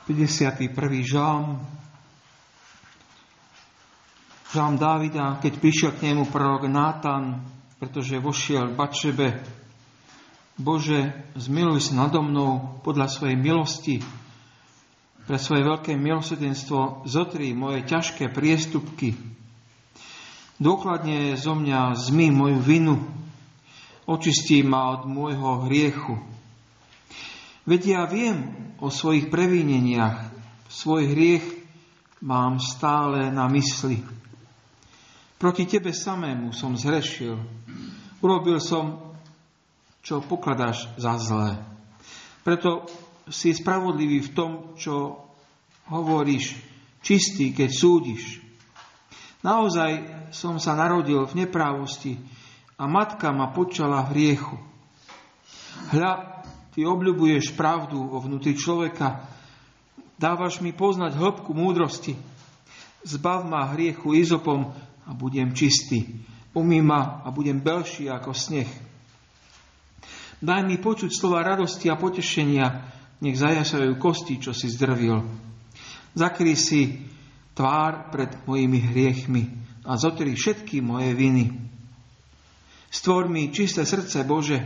51. žalm. Žalm Dávida, keď prišiel k nemu prorok Nátan, pretože vošiel k Batšebe. Bože, zmiluj sa nado mnou podľa svojej milosti. Pre svoje veľké milosrdenstvo zotri moje ťažké priestupky. Dôkladne zo mňa zmyj moju vinu. Očistí ma od môjho hriechu. Veď ja viem o svojich prevíneniach. Svoj hriech mám stále na mysli. Proti tebe samému som zhrešil. Urobil som, čo pokladáš za zlé. Preto si spravodlivý v tom, čo hovoríš, čistý, keď súdiš. Naozaj som sa narodil v neprávosti a matka ma počala v hriechu. Hľa, ty obľubuješ pravdu vo vnútri človeka, dávaš mi poznať hĺbku múdrosti. Zbav ma hriechu izopom a budem čistý. Umyj ma a budem belší ako sneh. Daj mi počuť slova radosti a potešenia, nech zajasajú kosti, čo si zdrvil. Zakryj si tvár pred mojimi hriechmi a zotri všetky moje viny. Stvor mi čisté srdce, Bože.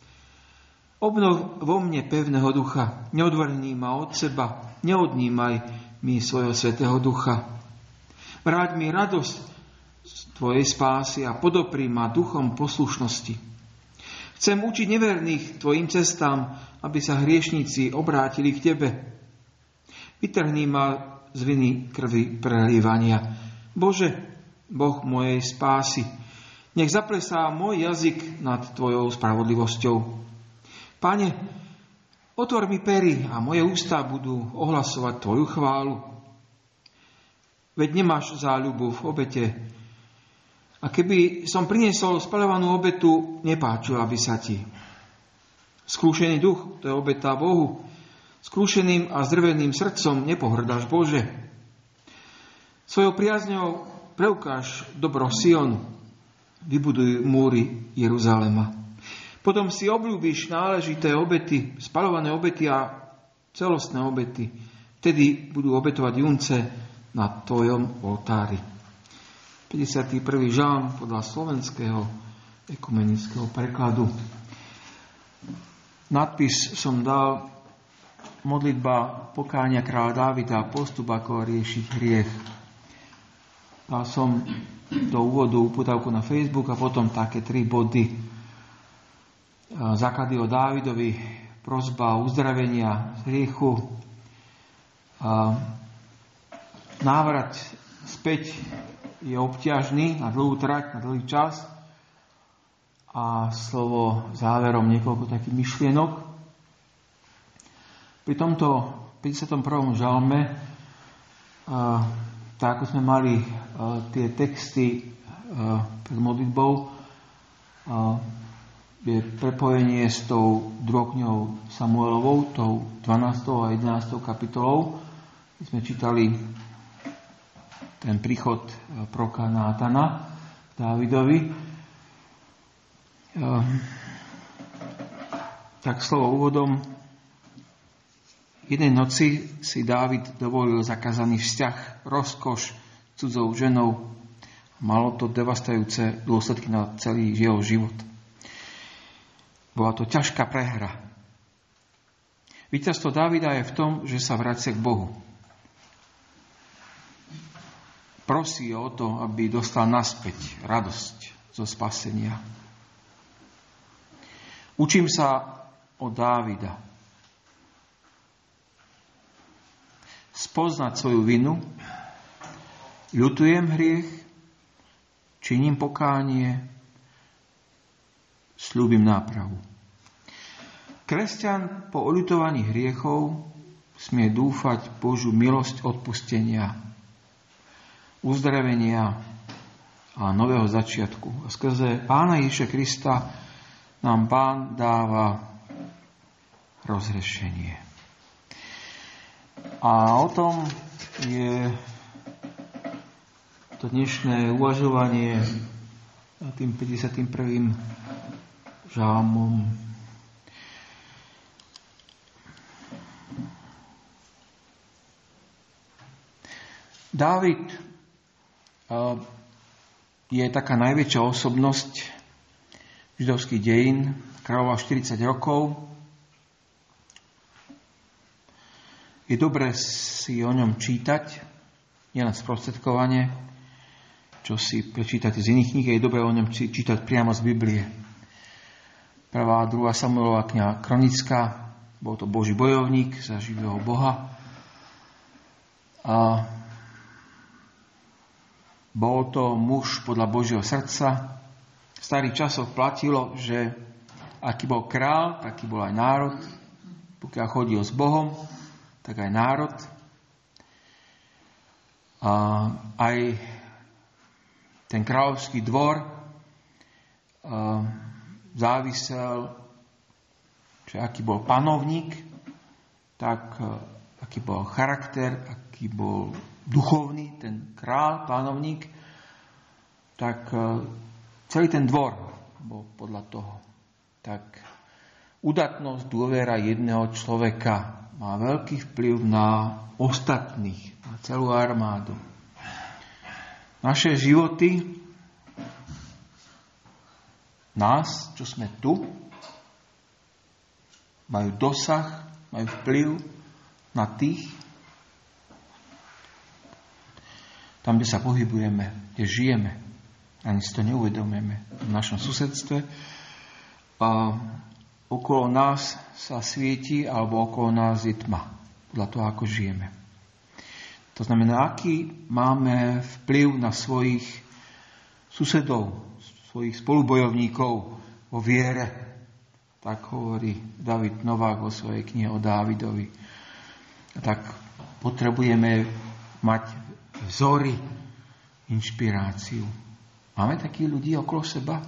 Obnov vo mne pevného ducha. Neodvrhni ma od seba. Neodnímaj mi svojho svätého ducha. Vráť mi radosť z tvojej spásy a podopri ma duchom poslušnosti. Chcem učiť neverných tvojim cestám, aby sa hriešníci obrátili k tebe. Vytrhni ma z viny krvi prelievania. Bože, Boh mojej spásy, nech zaplesá môj jazyk nad tvojou spravodlivosťou. Pane, otvor mi pery a moje ústa budú ohlasovať tvoju chválu. Veď nemáš záľubu v obete. A keby som priniesol spaľovanú obetu, nepáčila by sa ti. Skrúšený duch, to je obeta Bohu. Skrúšeným a zdrveným srdcom nepohrdáš, Bože. Svojou priazňou preukáž dobro Sionu. Vybuduj múry Jeruzalema. Potom si obľúbiš náležité obety, spaľované obety a celostné obety. Vtedy budú obetovať junce na tvojom oltári. 51. žalm podľa slovenského ekumenického prekladu. Nadpis som dal modlitba pokánia kráľa Dávida, postup ako riešiť hriech. Dal som do úvodu uputavku na Facebook a potom také 3 body. Základy o Dávidovi, prosba o uzdravenia z hriechu, návrat späť je obťažný na dlhú trať, na dlhý čas a slovo záverom niekoľko takých myšlienok. Pri tomto 51. žalme, tak ako sme mali tie texty pred modlitbou, je prepojenie s tou druhou knihou Samuelovou, tou 12. a 11. kapitolou. My sme čítali ten príchod proroka Nátana k Dávidovi. Tak slovo úvodom. Jednej noci si Dávid dovolil zakázaný vzťah, rozkoš s cudzou ženou. Malo to devastujúce dôsledky na celý jeho život. Bola to ťažká prehra. Víťazstvo Dávida je v tom, že sa vracia k Bohu. Prosí o to, aby dostal naspäť radosť zo spasenia. Učím sa od Dávida. Spoznať svoju vinu, ľutujem hriech, činím pokánie, sľúbim nápravu. Kresťan po oľutovaní hriechov smie dúfať Božiu milosť odpustenia, uzdravenia a nového začiatku. A skrze Pána Ježiša Krista nám Pán dáva rozhrešenie. A o tom je to dnešné uvažovanie nad tým 51. žalmom. Dávid je taká najväčšia osobnosť židovských dejín, kráľoval 40 rokov. Je dobré si o ňom čítať, nielen sprostredkovane, čo si prečítate z iných kníh, je dobré o ňom čítať priamo z Biblie. 1. a 2. Samuelova kniha kronická, bol to Boží bojovník za živého Boha. A bol to muž podľa Božieho srdca. V starých časoch platilo, že aký bol král, taký bol aj národ. Pokiaľ chodil s Bohom, tak aj národ. A aj ten kráľovský dvor závisel, že aký bol panovník, tak aký bol charakter, aký bol duchovný, ten kráľ, panovník, tak celý ten dvor bol podľa toho. Tak udatnosť, dôvera jedného človeka má veľký vplyv na ostatných, na celú armádu. Naše životy, nás, čo sme tu, majú dosah, majú vplyv na tých, tam, kde sa pohybujeme, kde žijeme. Ani si to neuvedomujeme v našom susedstve. A okolo nás sa svieti, alebo okolo nás je tma. Podľa toho, ako žijeme. To znamená, aký máme vplyv na svojich susedov, svojich spolubojovníkov vo viere. Tak hovorí David Novák vo svojej knihe o Dávidovi. A tak potrebujeme mať vzory, inšpiráciu. Máme takých ľudí okolo seba?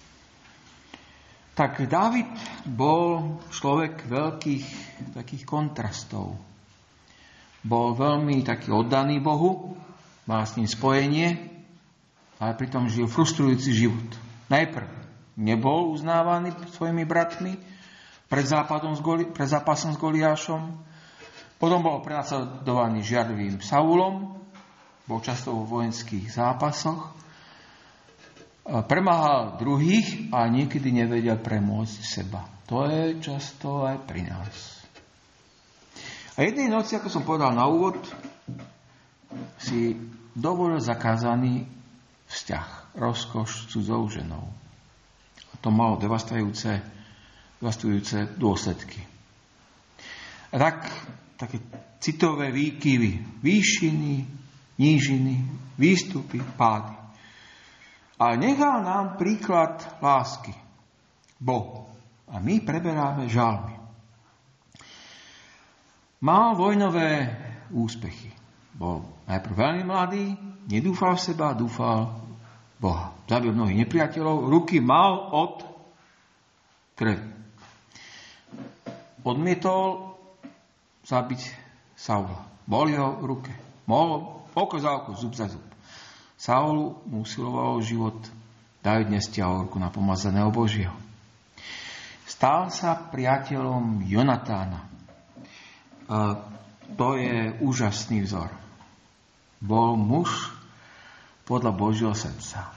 Tak Dávid bol človek veľkých takých kontrastov. Bol veľmi taký oddaný Bohu, mal s ním spojenie, ale pritom žil frustrujúci život. Najprv nebol uznávaný svojimi bratmi pred zápasom s Goliášom, potom bol prenasledovaný žiarlivým Saulom, bol často vo vojenských zápasoch, premáhal druhých a niekedy nevedel premôcť seba. To je často aj pri nás. A jednej noci, ako som povedal na úvod, si dovolil zakázaný vzťah, rozkoš s cudzou ženou. A to malo devastujúce dôsledky. A také citové výkyvy, výšiny, nížiny, výstupy, pády. Ale nechal nám príklad lásky Bohu. A my preberáme žalmy. Mal vojnové úspechy. Bol najprv veľmi mladý, nedúfal v seba, dúfal Boha. Zabil mnohých nepriateľov, ruky mal od krvi. Odmietol zabiť Saula. Boli ho v ruke. Mohol oko za oko, zub za zub. Saulu mu usilovalo život. Dávid nestiahol ruku na pomazaného Božieho. Stal sa priateľom Jonatána. A to je úžasný vzor. Bol muž podľa Božieho srdca.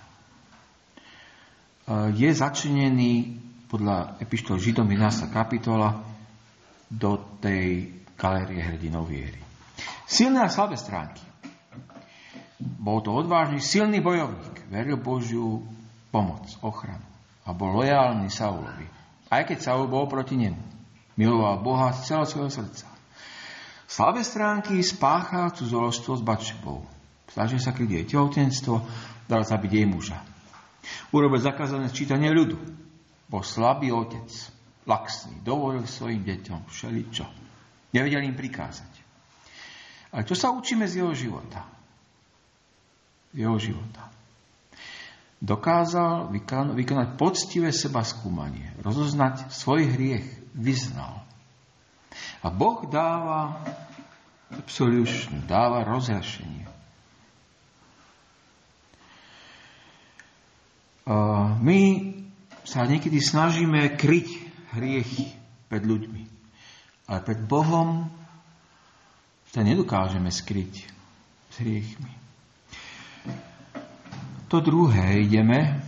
Je začlenený podľa epištol Židom 11. kapitola do tej galérie hrdinov viery. Silné a slabé stránky. Bol to odvážny, silný bojovník. Veril Božiu pomoc, ochranu. A bol lojálny Saulovi. Aj keď Saul bol proti nemu. Miloval Boha z celého svojho srdca. Slabé stránky spáchal cudzoložstvo s Batšebou. Snažil sa kryť jej tehotenstvo, dal zabiť jej muža. Urobil zakázané sčítanie ľudu. Bol slabý otec, laxný, dovolil svojim deťom všeličo. Nevedel im prikázať. Ale čo sa učíme z jeho života? Dokázal vykonať poctivé sebaskúmanie, rozoznať svoj hriech, vyznal. A Boh dáva absolution, dáva rozhrešenie. My sa niekedy snažíme kryť hriechy pred ľuďmi, ale pred Bohom sa nedokážeme skryť. s hriechmi. To druhé ideme.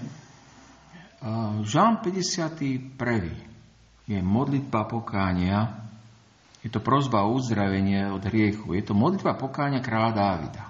Žalm 51. je modlitba pokánia. Je to prosba o uzdravenie od hriechu. Je to modlitba pokánia kráľa Dávida.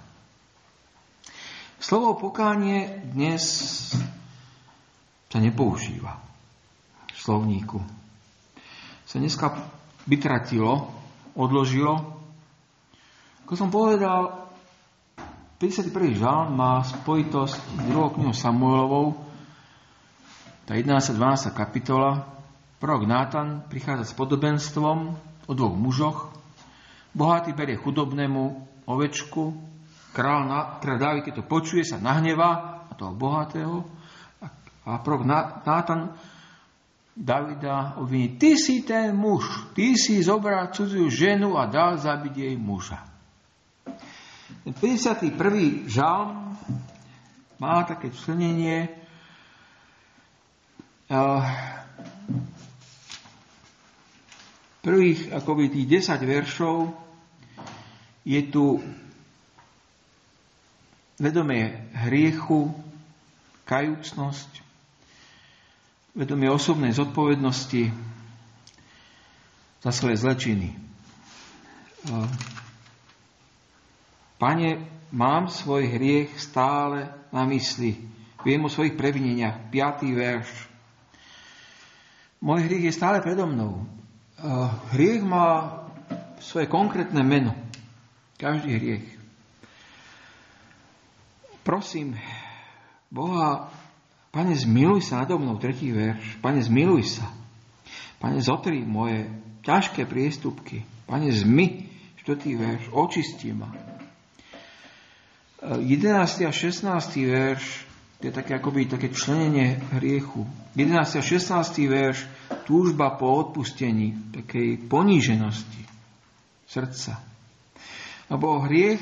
Slovo pokánie dnes sa nepoužíva v slovníku. Sa dneska vytratilo, odložilo. Ako som povedal, 51. žalm má spojitosť s 2. knihou Samuelovou. Tá 11. 12. kapitola. Prorok Nátan prichádza s podobenstvom o dvoch mužoch. Bohatý berie chudobnému ovečku. Kráľ Dávid, keď to počuje, sa nahnevá na toho bohatého. A prorok Nátan Davida obviní: ty si ten muž, ty si zobral cudziu ženu a dal zabiť jej muža. Ten 51. žalm má také členenie. Prvých akoby tých 10 veršov je tu vedomie hriechu, kajúcnosť, vedomie osobnej zodpovednosti za svoje zlečiny. Pane, mám svoj hriech stále na mysli. Viem o svojich previneniach. 5. verš. Môj hriech je stále predo mnou. Hriech má svoje konkrétne meno. Každý hriech. Prosím Boha, Pane, zmiluj sa nado mnou. 3. verš. Pane, zmiluj sa. Pane, zotri moje ťažké priestupky. Pane, zmy. 4. verš. Očisti ma. 11. a 16. verš, to je také členenie hriechu. 11. a 16. verš, túžba po odpustení, takej poníženosti srdca. Lebo hriech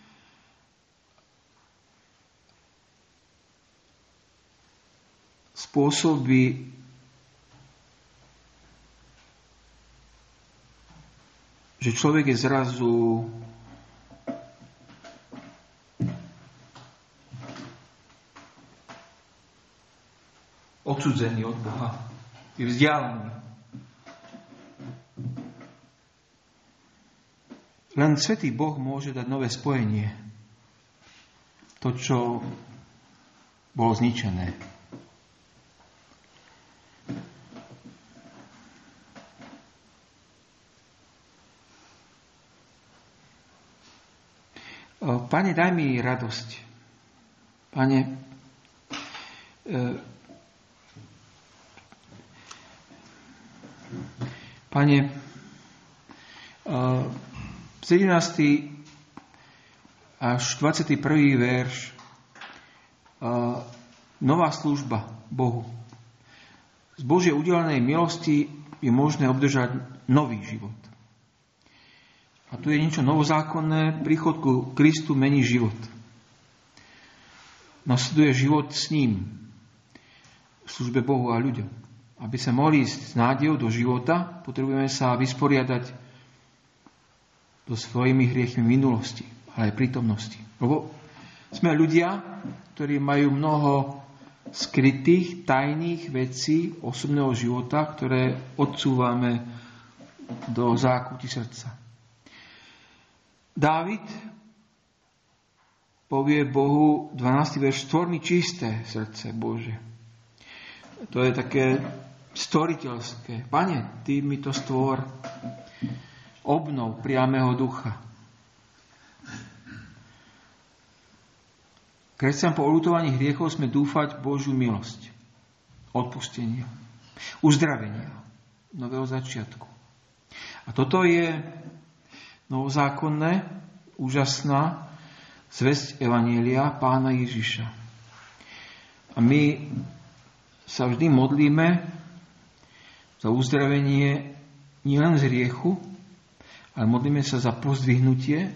spôsobí že človek je zrazu odsudzený od Boha. Je vzdialený. Len Svätý Boh môže dať nové spojenie. To, čo bolo zničené. Pane, daj mi radosť. Pane, Pane, 17. až 21. verš, nová služba Bohu. Z Božej udelenej milosti je možné obdržať nový život. A tu je niečo novozákonné, príchod ku Kristu mení život. Nasleduje život s ním, v službe Bohu a ľuďom. Aby sa mohli ísť s nádejou do života, potrebujeme sa vysporiadať so svojimi hriechmi minulosti, ale aj prítomnosti. Lebo sme ľudia, ktorí majú mnoho skrytých, tajných vecí osobného života, ktoré odsúvame do zákutí srdca. Dávid povie Bohu, 12. verš, stvor mi čisté srdce Bože. To je také stvoriteľské. Pane, Ty mi to stvor. Obnov priamého ducha. Kresťan po oľutovaní hriechov sme dúfať v Božiu milosť. Odpustenie. Uzdravenia. Nového začiatku. A toto je novozákonné, úžasná zvesť Evanjelia Pána Ježiša. A my sa vždy modlíme za uzdravenie nielen z hriechu, ale modlíme sa za pozdvihnutie,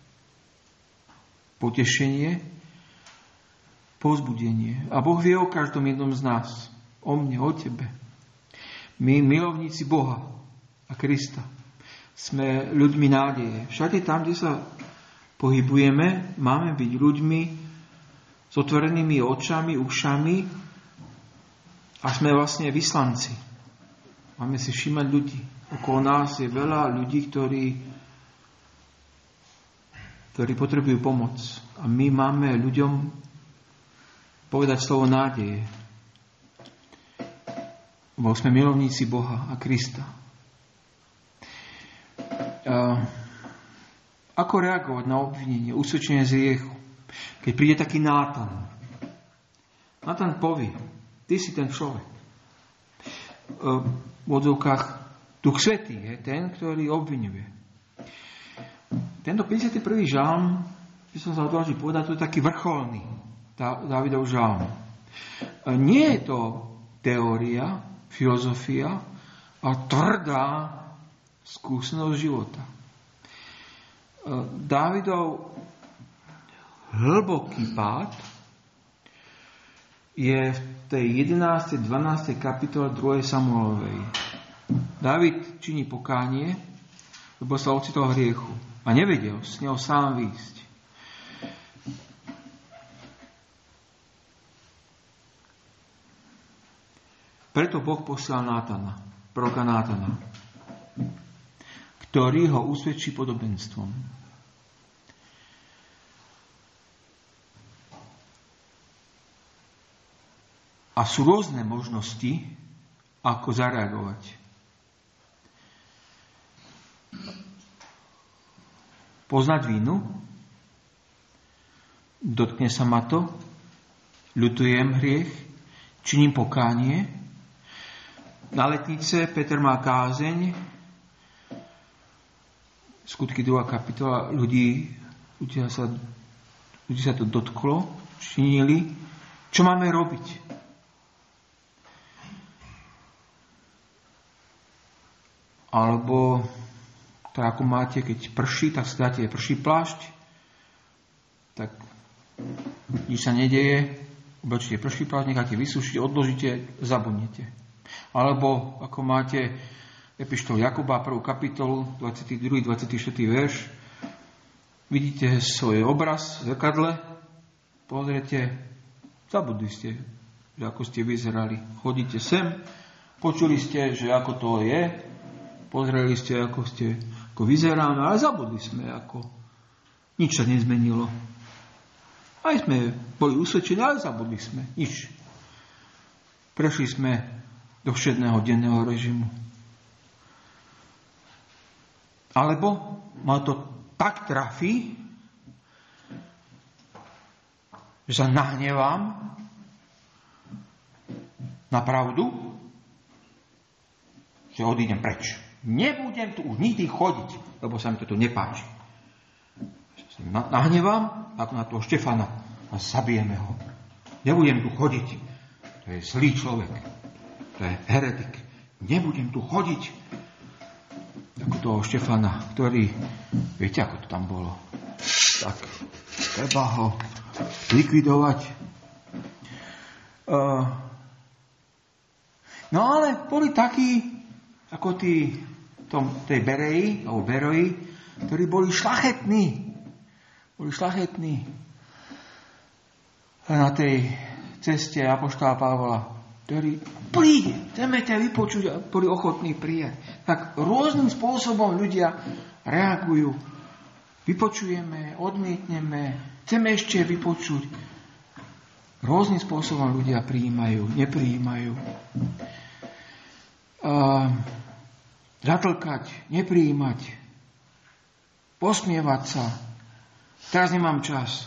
potešenie, povzbudenie. A Boh vie o každom jednom z nás. O mne, o tebe. My, milovníci Boha a Krista, sme ľuďmi nádeje. Všade tam, kde sa pohybujeme, máme byť ľuďmi s otvorenými očami, ušami a sme vlastne vyslanci. Máme si všímať ľudí. Okolo nás je veľa ľudí, ktorí potrebujú pomoc. A my máme ľuďom povedať slovo nádeje. Bo sme milovníci Boha a Krista. Ako reagovať na obvinenie, usvedčenie z hriechu? Keď príde taký Nátan. Nátan povie, ty si ten človek. V odzvukách Duch Svätý je ten, ktorý obviňuje. Tento 51. žalm, by som sa odvážil povedať, to je taký vrcholný Dávidov žalm. Nie je to teória, filozofia, ale tvrdá skúsenosť života. Dávidov hlboký pád je v tej 11. 12. kapitole 2. Samuelovej. Dávid činí pokánie, lebo sa ocitol hriechu a nevedel z neho sám výjsť. Preto Boh poslal Nátana, proroka Nátana, ktorý ho usvedčí podobenstvom. A sú rôzne možnosti, ako zareagovať. Poznať vínu, dotkne sa ma to, ľutujem hriech, činím pokánie. Na letnice Peter má kázeň, Skutky 2. kapitola, ľudí sa to dotklo, činili. Čo máme robiť? Alebo tak ako máte, keď prší, tak si dáte prší plášť, tak nič sa nedeje, oblečíte prší plášť, necháte vysúšiť, odložíte, zabudnete. Alebo ako máte epištolu Jakuba, 1. kapitolu, 22. 24. verš, vidíte svoj obraz v zrkadle, pozriete, zabudli ste, že ako ste vyzerali. Chodíte sem, počuli ste, že ako to je, pozreli ste, ako vyzeráme, ale zabudli sme, ako nič sa nezmenilo. Aj sme boli usvedčení, ale zabudli sme, nič. Prešli sme do všedného denného režimu. Alebo ma to tak trafí, že sa nahnevám na pravdu, že odídem preč. Nebudem tu už nikdy chodiť, lebo sa mi to tu nepáči. Nahnevám, ako na toho Štefana, a zabijeme ho. Nebudem tu chodiť. To je zlý človek. To je heretik. Nebudem tu chodiť. Ako toho Štefana, ktorý, viete, ako to tam bolo. Tak, treba ho likvidovať. No ale boli takí, ako tej Bereji, alebo Beroji, ktorí boli šľachetní. Na tej ceste apoštola Pavla, ktorí chceme ťa vypočuť a boli ochotní prijať. Tak rôznym spôsobom ľudia reagujú. Vypočujeme, odmietneme, chceme ešte vypočuť. Rôznym spôsobom ľudia prijímajú, neprijímajú. Zatlkať, neprijímať, posmievať sa. Teraz nemám čas.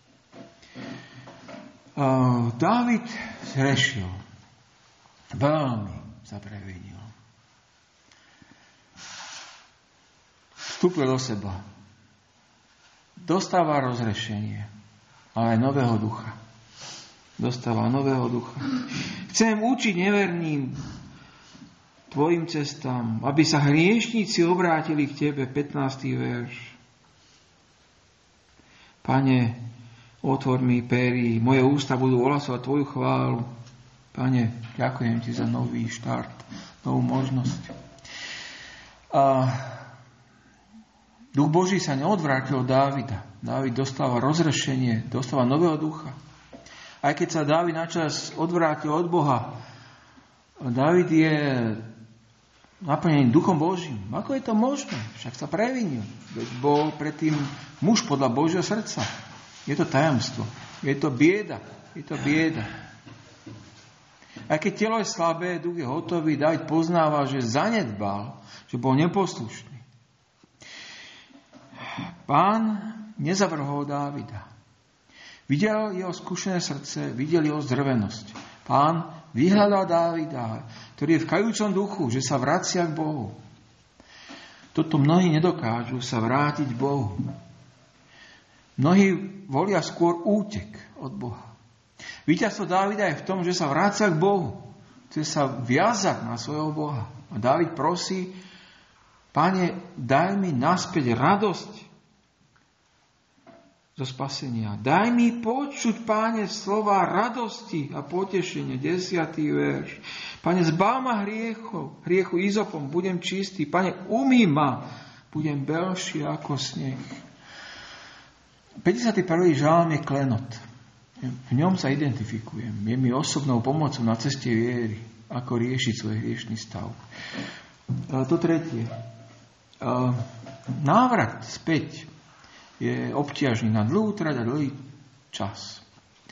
Dávid zhrešil. Veľmi sa previnil. Vstúpil do seba. Dostáva rozrešenie, ale aj nového ducha. Chcem učiť neverným tvojim cestám, aby sa hriešníci obrátili k tebe. 15. verš. Pane, otvor mi péry, moje ústa budú ohlasovať tvoju chválu. Pane, ďakujem ti za nový štart, novú možnosť. A Duch Boží sa neodvrátil od Dávida. Dávid dostáva rozrešenie, dostáva nového ducha. Aj keď sa Dávid načas odvrátil od Boha, Dávid je naplnený Duchom Božím. Ako je to možné? Však sa previnil. Veď bol predtým muž podľa Božieho srdca. Je to tajomstvo. Je to bieda. Je to bieda. Aj keď telo je slabé, duch je hotový, Dávid poznáva, že zanedbal, že bol neposlušný. Pán nezavrhol Dávida. Videl jeho skúšené srdce, videl jeho zdrvenosť. Pán vyhľadal Dávida, ktorý je v kajúcom duchu, že sa vracia k Bohu. Toto mnohí nedokážu sa vrátiť k Bohu. Mnohí volia skôr útek od Boha. Víťazstvo Dávida je v tom, že sa vrácia k Bohu. Chce sa viazať na svojho Boha. A Dávid prosí, Pane, daj mi naspäť radosť zo spasenia. Daj mi počuť, Páne, slova radosti a potešenie. 10. verš. Pane, zbav ma hriechu izopom, budem čistý. Pane, umý ma, budem belší ako sneh. 51. žalm je klenot. V ňom sa identifikujem. Je mi osobnou pomocou na ceste viery, ako riešiť svoj hriešný stav. To tretie. Návrat späť je obťažný na dlhú trať a dlhý čas.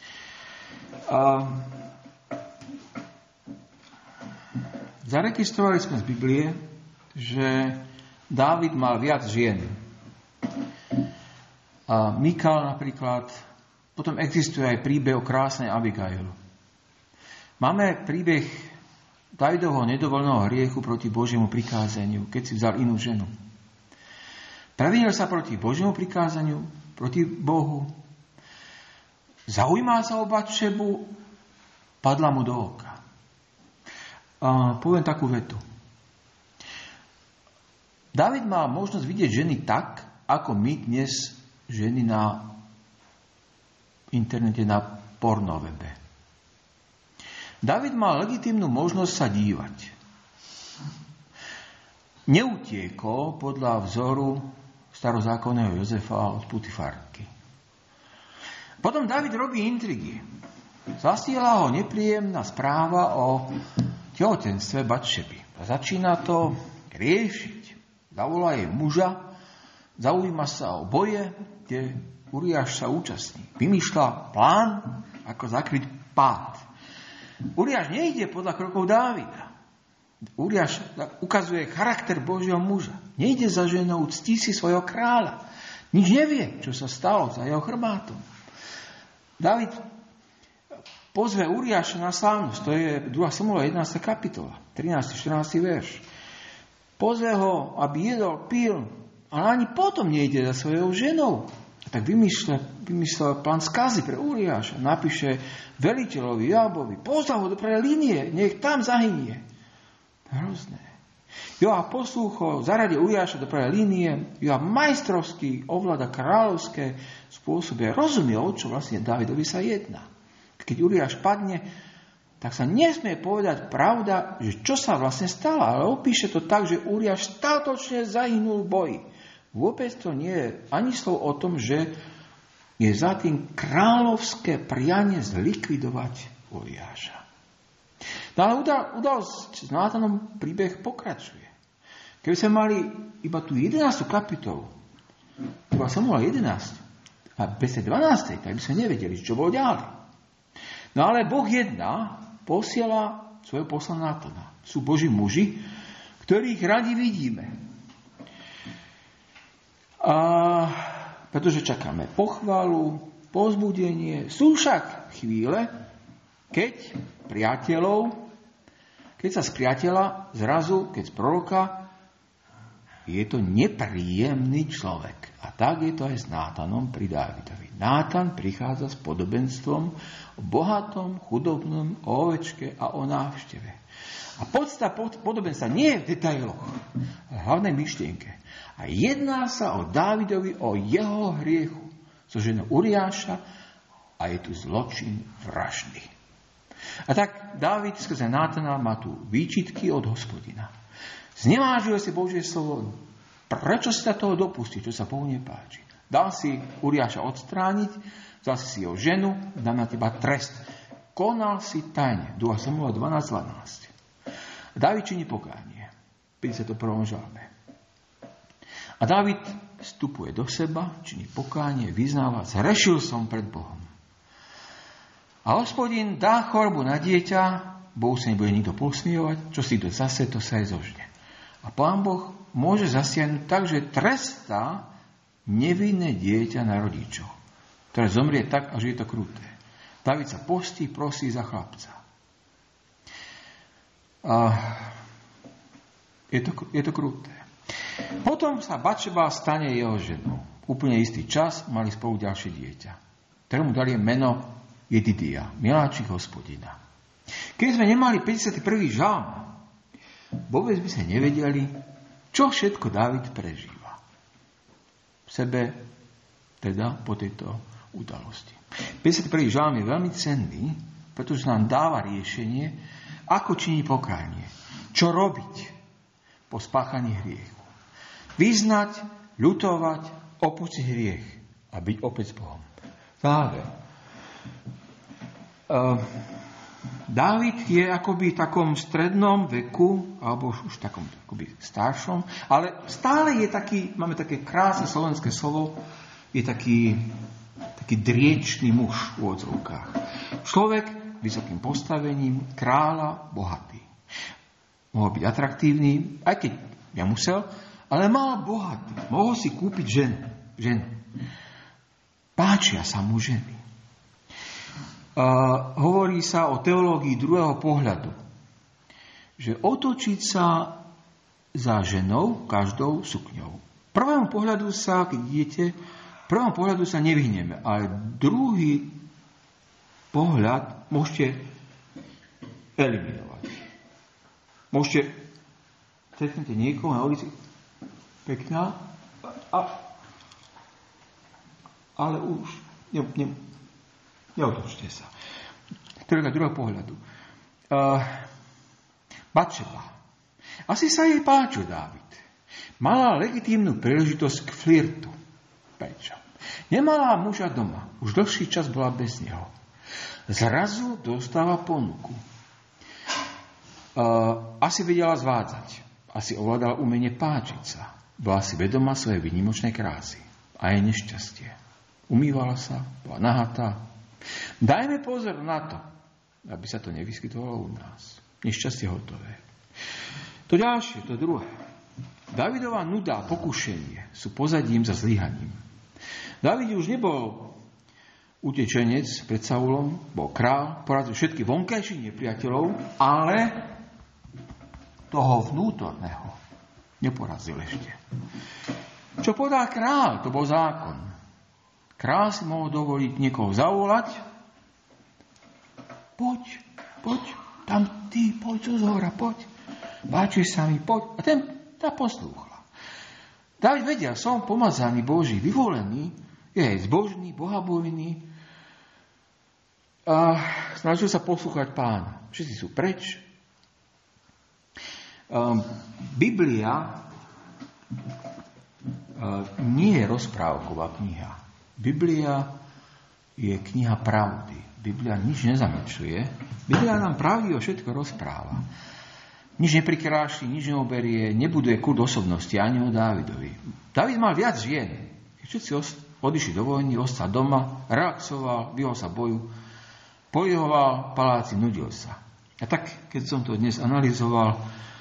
Zaregistrovali sme z Biblie, že Dávid mal viac žien. Mikal napríklad. Potom existuje aj príbeh o krásnej Abigailu. Máme príbeh Dávidovho nedovoleného hriechu proti Božiemu prikázaniu, keď si vzal inú ženu. Previnil sa proti Božiemu prikázaniu, proti Bohu. Zaujímal sa o Batšebu, padla mu do oka. Poviem takú vetu. Dávid mal možnosť vidieť ženy tak, ako my dnes ženy na internete, na pornovebe. Dávid mal legitímnu možnosť sa dívať. Neutiekol podľa vzoru starozákonného Jozefa od Putifárky. Potom Dávid robí intrigy. Zasiela ho nepríjemná správa o tehotenstve Batšeby. Začína to riešiť. Zavolá jej muža, zaujíma sa o boje, kde Uriáš sa účastní. Vymýšľa plán, ako zakryť pád. Uriáš nejde podľa krokov Dávida. Uriáš ukazuje charakter Božieho muža. Nejde za ženou, ctí si svojho kráľa. Nič nevie, čo sa stalo za jeho chrbátom. Dávid pozve Uriáša na slávnosť. To je 2. Samuela 11. kapitola, 13. 14. verš. Pozve ho, aby jedol, pil, ale ani potom nejde za svojou ženou. Tak vymyslel plán skazy pre Uriáša. Napíše veliteľovi Joabovi, poslal ho do prvej línie, nech tam zahynie. Hrozné. Joab poslúchol, zaradil Uriáša do prvej línie. Joab majstrovský ovláda kráľovské spôsoby. Rozumie, o čo vlastne Dávidovi sa jedná. Keď Uriáš padne, tak sa nesmie povedať pravda, že čo sa vlastne stalo. Ale opíše to tak, že Uriáš statočne zahynul v boji. Vôbec to nie je ani slov o tom, že je za tým kráľovské prianie zlikvidovať Uriáša. No ale udalosť s Nátanom príbeh pokračuje. Keby sme mali iba tú 11. kapitolu, iba Samuela 11 a bez tej 12, tak by sme nevedeli, čo bolo ďalej. No ale Boh jedná, posiela svojho poslana Nátana. Sú Boží muži, ktorých radi vidíme. Pretože čakáme pochvalu, povzbudenie. Sú však chvíle, keď sa z priateľa zrazu, keď z proroka, je to nepríjemný človek. A tak je to aj s Nátanom pri Dávidovi. Nátan prichádza s podobenstvom o bohatom, chudobnom, o ovečke a o návšteve. A podstata podobenstva nie je v detailoch, ale v hlavnej myšlienke. A jedná sa o Dávidovi, o jeho hriechu so ženou Uriáša a je tu zločin vraždy. A tak Dávid skrze Nátana má tu výčitky od Hospodina. Znevážuje si Božie slovo, Prečo si sa toho dopustí, čo sa Bohu nepáči? Dal si Uriáša odstrániť, vzal si jeho ženu, dám na teba trest. Konal si tajne. 2 Samuela 12:12. Dávid činí pokánie. 51. žalme. A Dávid vstupuje do seba, činí pokánie, vyznáva, zrešil som pred Bohom. A Hospodin dá chorobu na dieťa, Bohu sa nebude nikto posmievať, čo si kto zase, to sa aj zožne. A Pán Boh môže zasiahnuť tak, že trestá nevinné dieťa na rodičoch, ktoré zomrie tak, až je to kruté. Dávid sa postí, prosí za chlapca. A je to kruté. Potom sa Batšeba stane jeho ženou. Úplne istý čas mali spolu ďalšie dieťa, ktorému dali meno Jedidia, miláčik Hospodina. Keď sme nemali 51. žalm, vôbec by sme nevedeli, čo všetko Dávid prežíva v sebe, teda po tejto udalosti. 51. žalm je veľmi cenný, pretože nám dáva riešenie, ako činiť pokánie, čo robiť po spáchaní hriechu. Vyznať, ľutovať, opustiť hriech a byť opäť s Bohom. Záver. Dávid je akoby v takom strednom veku, alebo už takom akoby staršom, ale stále je taký, máme také krásne slovenské slovo, je taký driečný muž v odzvukách. Človek vysokým postavením, kráľa, bohatý. Mohol byť atraktívny, aj keď nemusel, ale mal bohatý. Mohol si kúpiť ženu. Páčia sa mu ženy. Hovorí sa o teológii druhého pohľadu, že otočiť sa za ženou každou sukňou. Prvému pohľadu sa, keď idete, prvému pohľadu sa nevyhneme, ale druhý pohľad môžete eliminovať. Môžete stretnete niekoho na ulici, pekná, ale už neotočte sa. Ktorého druhého pohľadu. Batšeba. Asi sa jej páčil Dávid. Mala legitímnu príležitosť k flirtu. Prečo? Nemala muža doma. Už dlhší čas bola bez neho. Zrazu dostáva ponuku. Asi vedela zvádzať. Asi ovládala umenie páčiť sa. Bola si vedomá svojej výnimočnej krásy. A jej nešťastie. Umývala sa, bola nahatá. Dajme pozor na to, aby sa to nevyskytovalo u nás. Nešťastie hotové. To ďalšie, to druhé. Dávidová nuda a pokušenie sú pozadím za zlyhaním. Dávid už nebol utečenec pred Saulom, bol král, porazil všetky vonkajších nepriateľov, ale toho vnútorného neporazil ešte. Čo povedal král, to bol zákon. Král si mohol dovoliť niekoho zavolať. Poď, tam ty, poď zo zhora, poď. Páčiš sa mi, poď. A ten tá poslúchla. Dávid vedel, som pomazaný Boží, vyvolený, je aj zbožný, bohabojný a snažil sa poslúchať Pána. Všetci sú preč. Biblia nie je rozprávková kniha. Biblia je kniha pravdy. Biblia nič nezamlčuje. Biblia nám pravdivo všetko rozpráva. Nič neprikráši, nič neoberie, nebuduje kult osobnosti ani o Dávidovi. Dávid mal viac žien. Všetci odišli do vojny, ostal doma, relaxoval, vyhol sa boju, polihoval v paláci, nudil sa. A tak, keď som to dnes analyzoval,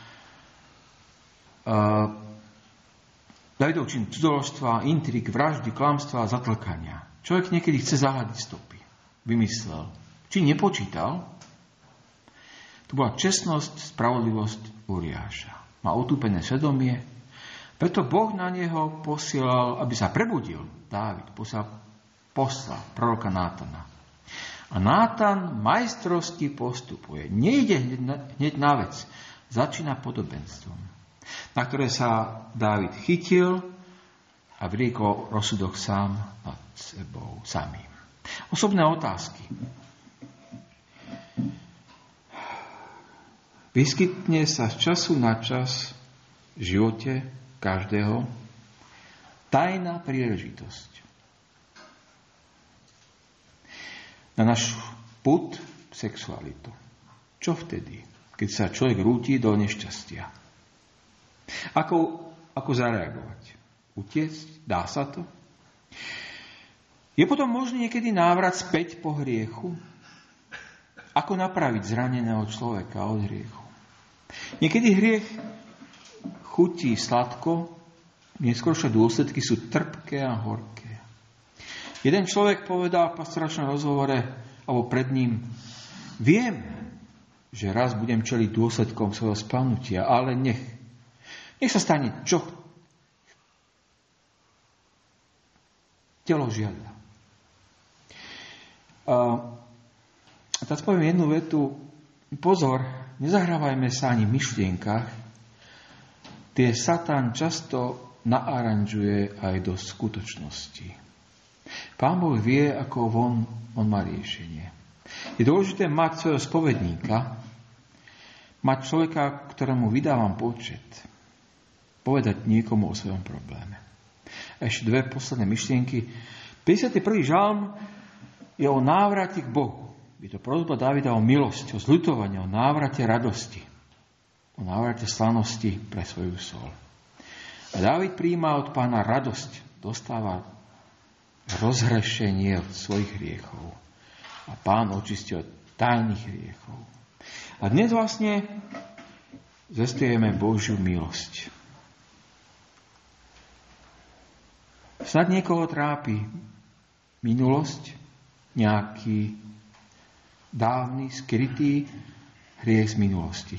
Dávidov čin cudzoložstva, intrik, vraždy, klamstva, zatlkania. Človek niekedy chce zahľadiť stopy. Vymyslel. Či nepočítal, tu bola čestnosť, spravodlivosť Uriáša. Má otúpené svedomie, preto Boh na neho posielal, aby sa prebudil. Dávid poslal proroka Nátana. A Nátan majstrovsky postupuje. Nejde hneď na vec. Začína podobenstvom, na ktoré sa Dávid chytil a vyriekol rozsudok sám nad sebou samým. Osobné otázky. Vyskytne sa z času na čas v živote každého tajná príležitosť na náš pud sexualitu. Čo vtedy, keď sa človek rúti do nešťastia? Ako zareagovať? Utiecť? Dá sa to? Je potom možný niekedy návrat späť po hriechu? Ako napraviť zraneného človeka od hriechu? Niekedy hriech chutí sladko, neskôršie dôsledky sú trpké a horké. Jeden človek povedal v pastoračnom rozhovore, alebo pred ním, viem, že raz budem čeliť dôsledkom svojho spanutia, ale nech sa stane, čo telo žiada. A teraz poviem jednu vetu. Pozor, nezahrávajme sa ani v myšlienkach. Tie Satan často naaranžuje aj do skutočnosti. Pán Boh vie, ako on má riešenie. Je dôležité mať svojho spovedníka, mať človeka, ktorému vydávam počet, povedať niekomu o svojom probléme. Ešte dve posledné myšlienky. 51. žalm je o návrate k Bohu. Je to prosba Dávida o milosť, o zľutovanie, o návrate radosti, o návrate slanosti pre svoju sol. A Dávid prijíma od Pána radosť, dostáva rozhrešenie od svojich hriechov. A Pán očistí od tajných hriechov. A dnes vlastne zvestujeme Božiu milosť. Snad niekoho trápi minulosť, nejaký dávny, skrytý hriech z minulosti.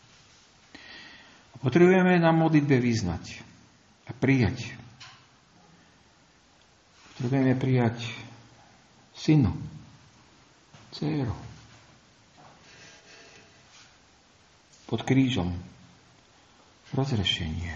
A potrebujeme na modlitbe vyznať a prijať. Potrebujeme prijať synu, dcéru. Pod krížom rozrešenie.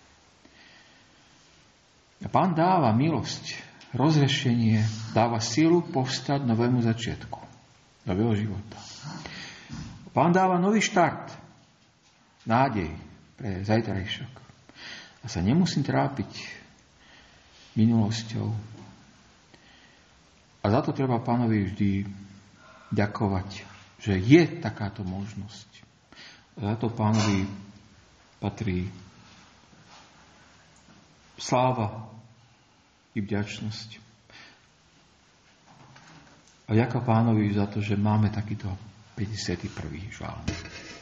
A Pán dáva milosť, rozrešenie, dáva silu povstať novému začiatku, nového života. Pán dáva nový štart, nádej pre zajtrajšok. A sa nemusím trápiť minulosťou. A za to treba Pánovi vždy ďakovať, že je takáto možnosť. A za to Pánovi patrí sláva i vďačnosť. A ďakujem Pánovi za to, že máme takýto 51. žalm.